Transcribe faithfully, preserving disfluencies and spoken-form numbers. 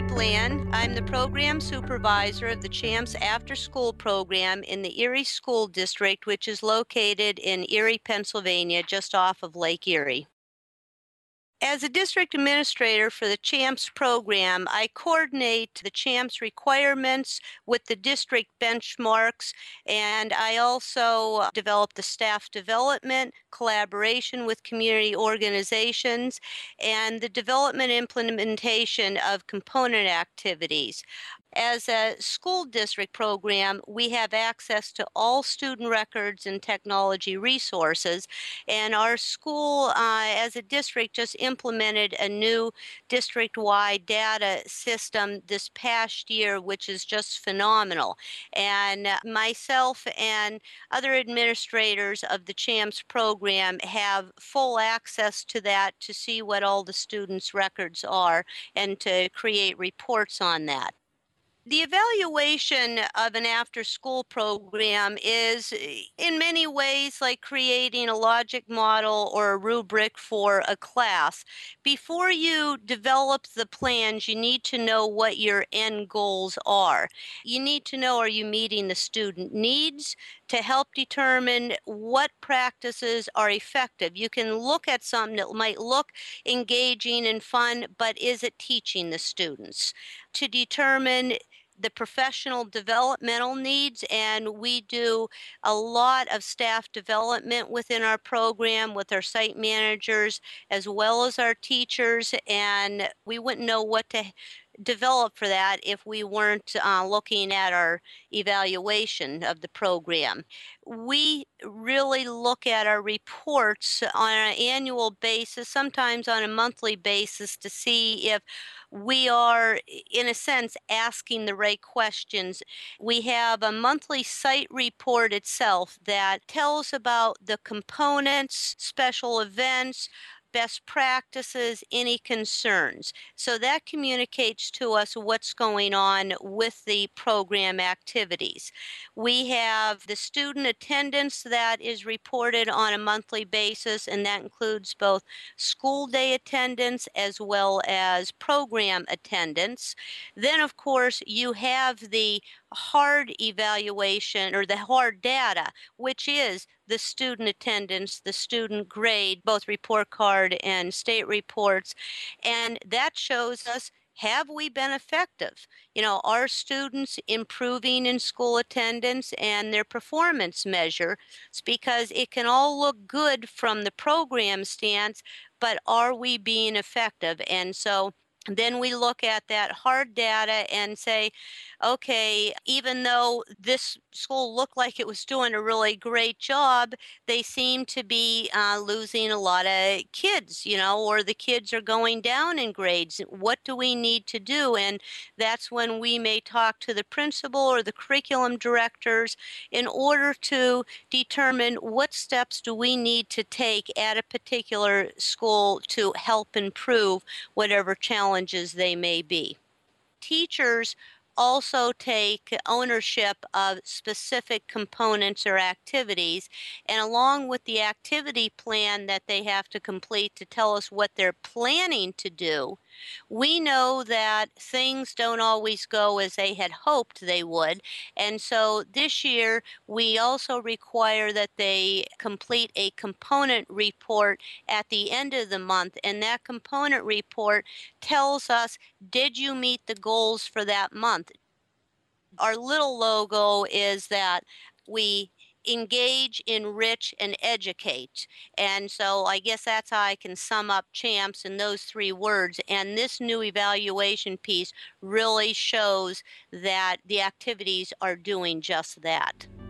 Mary Bland. I'm the program supervisor of the CHAMPS After School program in the Erie School District, which is located in Erie, Pennsylvania, just off of Lake Erie. As a district administrator for the CHAMPS program, I coordinate the CHAMPS requirements with the district benchmarks, and I also develop the staff development, collaboration with community organizations, and the development implementation of component activities. As a school district program, we have access to all student records and technology resources, and our school, uh, as a district, just implemented a new district-wide data system this past year, which is just phenomenal. And uh, myself and other administrators of the CHAMPS program have full access to that to see what all the students' records are and to create reports on that. The evaluation of an after school program is eh, in many ways like creating a logic model or a rubric for a class. Before you develop the plans, you need to know what your end goals are. You need to know, are you meeting the student needs to help determine what practices are effective? You can look at something that might look engaging and fun, but is it teaching the students? To determine the professional developmental needs, and we do a lot of staff development within our program with our site managers as well as our teachers, and we wouldn't know what to develop for that if we weren't uh, looking at our evaluation of the program. We really look at our reports on an annual basis, sometimes on a monthly basis, to see if we are, in a sense, asking the right questions. We have a monthly site report itself that tells about the components, special events, best practices, any concerns. So that communicates to us what's going on with the program activities. We have the student attendance that is reported on a monthly basis, and that includes both school day attendance as well as program attendance. Then, of course, you have the hard evaluation or the hard data, which is the student attendance, the student grade, both report card and state reports. And that shows us, have we been effective? You know, are students improving in school attendance and their performance measure? It's because it can all look good from the program stance, but are we being effective? And so then we look at that hard data and say, okay, even though this school looked like it was doing a really great job, they seem to be uh, losing a lot of kids, you know, or the kids are going down in grades. What do we need to do? And that's when we may talk to the principal or the curriculum directors in order to determine what steps do we need to take at a particular school to help improve whatever challenges they may be. Teachers also take ownership of specific components or activities, and along with the activity plan that they have to complete to tell us what they're planning to do, we know that things don't always go as they had hoped they would. And so this year, we also require that they complete a component report at the end of the month. And that component report tells us, did you meet the goals for that month? Our little logo is that we engage, enrich, and educate. And so I guess that's how I can sum up CHAMPS in those three words. And this new evaluation piece really shows that the activities are doing just that.